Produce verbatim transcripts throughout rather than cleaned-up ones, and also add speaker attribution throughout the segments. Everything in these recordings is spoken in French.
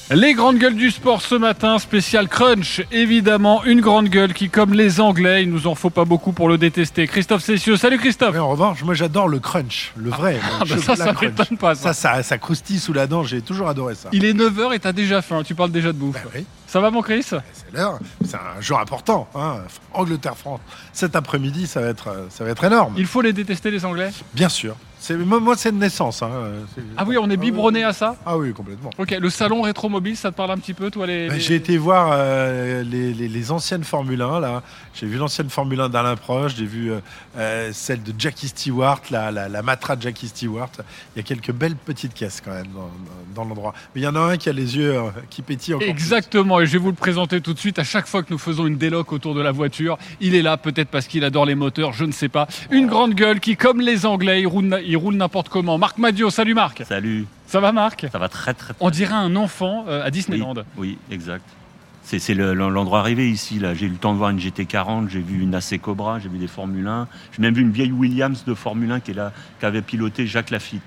Speaker 1: Les grandes gueules du sport ce matin, spécial crunch, évidemment, une grande gueule qui, comme les Anglais, il nous en faut pas beaucoup pour le détester. Christophe Cessieux, salut Christophe.
Speaker 2: Mais en revanche, moi j'adore le crunch, le vrai.
Speaker 1: Ah
Speaker 2: le
Speaker 1: bah ça, ça
Speaker 2: crunch.
Speaker 1: m'étonne pas ça.
Speaker 2: Ça, ça, ça croustille sous la dent, j'ai toujours adoré ça.
Speaker 1: Il est neuf heures et t'as déjà faim, tu parles déjà de bouffe.
Speaker 2: Bah oui,
Speaker 1: Ça va mon Chris?
Speaker 2: c'est l'heure, c'est un jour important. Hein. Angleterre-France, cet après-midi, ça va être, ça va être énorme.
Speaker 1: Il faut les détester les Anglais?
Speaker 2: Bien sûr. C'est, moi, moi, c'est de naissance. Hein. C'est-
Speaker 1: Ah oui, on est biberonné à ça?
Speaker 2: Ah oui, complètement.
Speaker 1: Ok, le salon rétromobile, ça te parle un petit peu toi les...
Speaker 2: Bah,
Speaker 1: les-
Speaker 2: J'ai été voir euh, les, les- les anciennes Formule un, là. J'ai vu l'ancienne Formule un d'Alain Prost, j'ai vu euh, euh, celle de Jackie Stewart, la, la, la Matra de Jackie Stewart. Il y a quelques belles petites caisses quand même dans, dans, dans l'endroit. Mais il y en a un qui a les yeux euh, qui pétillent encore.
Speaker 1: Exactement, et je vais vous le présenter tout de suite. À chaque fois que nous faisons une déloc autour de la voiture, il est là, peut-être parce qu'il adore les moteurs, je ne sais pas. Une grande gueule qui, comme les Anglais, il roule, il roule n'importe comment. Marc Madio, salut Marc.
Speaker 3: Salut,
Speaker 1: Ça va Marc?
Speaker 3: ça va très très très
Speaker 1: On dirait un enfant euh, à
Speaker 3: oui,
Speaker 1: Disneyland.
Speaker 3: oui, exact. C'est, c'est le- l'endroit rêvé ici. Là. J'ai eu le temps de voir une G T quarante, j'ai vu une A C Cobra, j'ai vu des Formule un. J'ai même vu une vieille Williams de Formule un qui est là, qu'avait piloté Jacques Lafitte.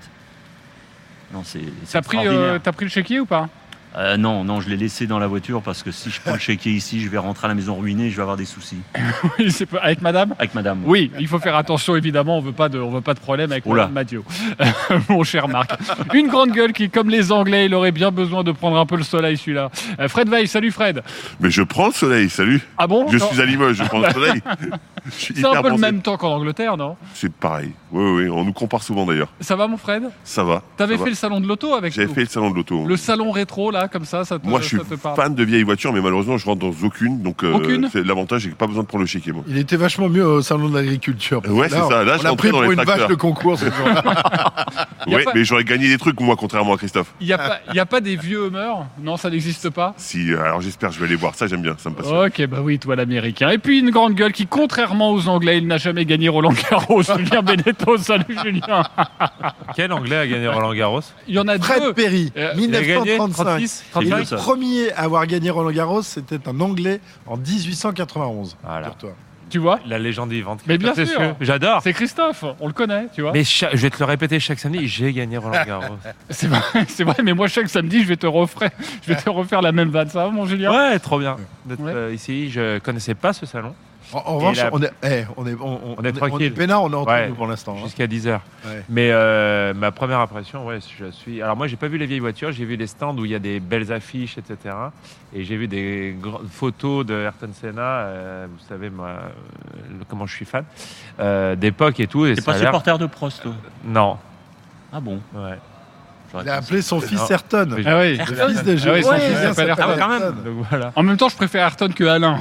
Speaker 3: Non, c'est, c'est
Speaker 1: T'as pris,
Speaker 3: extraordinaire.
Speaker 1: euh, t'as pris le chéquier ou pas?
Speaker 3: Euh, non, non, je l'ai laissé dans la voiture parce que si je prends le chéquier ici, je vais rentrer à la maison ruinée et je vais avoir des soucis.
Speaker 1: Oui, c'est pas... Avec madame?
Speaker 3: Avec madame.
Speaker 1: Oui, il faut faire attention évidemment, on veut pas de, on veut pas de problème avec
Speaker 3: Oula.
Speaker 1: madame Madio. Mon cher Marc. Une grande gueule qui, comme les Anglais, il aurait bien besoin de prendre un peu le soleil celui-là. Euh, Fred Veil, salut Fred.
Speaker 4: Mais je prends le soleil, salut.
Speaker 1: Ah bon?
Speaker 4: Je
Speaker 1: Non.
Speaker 4: suis à Limoges, je prends le soleil. Je suis
Speaker 1: C'est un
Speaker 4: hyper
Speaker 1: peu le
Speaker 4: bronzé.
Speaker 1: même temps qu'en Angleterre, non?
Speaker 4: C'est pareil. Oui, oui, on nous compare souvent d'ailleurs.
Speaker 1: Ça va mon Fred?
Speaker 4: Ça va.
Speaker 1: T'avais
Speaker 4: ça
Speaker 1: fait
Speaker 4: va.
Speaker 1: le salon de l'auto avec
Speaker 4: J'avais
Speaker 1: nous.
Speaker 4: fait le salon de l'auto.
Speaker 1: Le salon rétro là, comme ça, ça te,
Speaker 4: Moi, je suis
Speaker 1: ça te parle?
Speaker 4: fan de vieilles voitures, mais malheureusement, je rentre dans aucune. Donc, euh,
Speaker 1: Aucune
Speaker 4: c'est l'avantage, j'ai pas besoin de prendre le chéquier, moi.
Speaker 2: Il était vachement mieux au salon de l'agriculture.
Speaker 4: Ouais, c'est ça. Là, je
Speaker 2: on l'a
Speaker 4: rentrais
Speaker 2: pris
Speaker 4: dans
Speaker 2: pour
Speaker 4: les
Speaker 2: une vache
Speaker 4: tracteurs.
Speaker 2: de concours ce jour-là.
Speaker 1: Y a
Speaker 4: Ouais,
Speaker 1: pas-
Speaker 4: mais j'aurais gagné des trucs, moi, contrairement à Christophe.
Speaker 1: Il n'y a, pas- y a pas des vieux Hummers? Non, ça n'existe pas?
Speaker 4: Si, euh, alors j'espère, je vais aller voir. Ça, j'aime bien, ça me passionne.
Speaker 1: Ok, bah oui, toi l'américain. Et puis une grande gueule qui, contrairement aux Anglais, il n'a jamais gagné Roland Garros. Julien Benetton, salut Julien.
Speaker 5: Quel Anglais a gagné Roland Garros?
Speaker 1: Il y en a
Speaker 2: Fred
Speaker 1: deux.
Speaker 2: Perry,
Speaker 1: Euh,
Speaker 5: Il a gagné
Speaker 2: mille neuf cent trente-cinq.
Speaker 5: trente-six,
Speaker 2: Et
Speaker 3: trente-cinq.
Speaker 2: le
Speaker 3: ça.
Speaker 2: premier à avoir gagné Roland Garros, c'était un Anglais en dix-huit cent quatre-vingt-onze.
Speaker 5: Voilà.
Speaker 2: Figure-toi.
Speaker 1: Tu vois?
Speaker 5: La légende vivante.
Speaker 1: Mais bien
Speaker 5: Christophe
Speaker 1: sûr.
Speaker 5: Cessieux. J'adore.
Speaker 1: C'est Christophe, on le connaît, tu vois.
Speaker 5: Mais cha- je vais te le répéter chaque samedi, j'ai gagné Roland Garros.
Speaker 1: C'est vrai, c'est vrai, mais moi chaque samedi, je vais te refaire, je vais te refaire la même vanne. Ça va, mon Julien?
Speaker 5: Ouais, trop bien d'être
Speaker 1: Ouais.
Speaker 5: euh, ici. Je connaissais pas ce salon
Speaker 2: En, en revanche,
Speaker 5: la-
Speaker 2: on est, eh, on est, on,
Speaker 5: On est tranquille.
Speaker 2: peinard, on est entre
Speaker 5: Ouais.
Speaker 2: nous pour l'instant. hein.
Speaker 5: jusqu'à dix heures.
Speaker 2: Ouais.
Speaker 5: Mais euh, ma première impression, ouais, je suis. Alors moi, j'ai pas vu les vieilles voitures, j'ai vu les stands où il y a des belles affiches, et cetera. Et j'ai vu des gr- photos de Ayrton Senna. euh, vous savez, moi, euh, le- comment je suis fan euh, d'époque et tout. Et
Speaker 3: T'es
Speaker 5: ça
Speaker 3: pas
Speaker 5: a l'air-
Speaker 3: supporter de Prost, toi?
Speaker 5: Non.
Speaker 3: Ah bon?
Speaker 5: Ouais.
Speaker 3: J'aurais
Speaker 2: Il a
Speaker 3: pensé.
Speaker 2: appelé son fils
Speaker 5: Non.
Speaker 2: Ayrton.
Speaker 5: Mais-
Speaker 1: Ah oui.
Speaker 2: Le fils de
Speaker 1: Ah
Speaker 2: Jules.
Speaker 1: oui, son
Speaker 2: Ouais,
Speaker 1: fils
Speaker 2: il
Speaker 1: s'appelle Ayrton.
Speaker 5: Ah, quand même.
Speaker 2: Ayrton.
Speaker 5: Donc voilà.
Speaker 1: En même temps, je préfère Ayrton que Alain.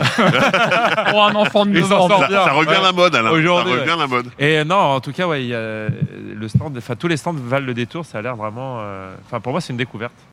Speaker 1: Pour un enfant de
Speaker 5: Il
Speaker 1: neuf
Speaker 5: s'en
Speaker 1: ans.
Speaker 5: sort
Speaker 4: Ça,
Speaker 5: bien.
Speaker 4: ça revient
Speaker 5: Ouais.
Speaker 4: à la mode, Alain. Ça
Speaker 5: Aujourd'hui,
Speaker 4: revient à la mode.
Speaker 5: Et non, en tout cas, ouais, il y a le stand, enfin tous les stands valent le détour. Ça a l'air vraiment. euh, Enfin, pour moi, c'est une découverte.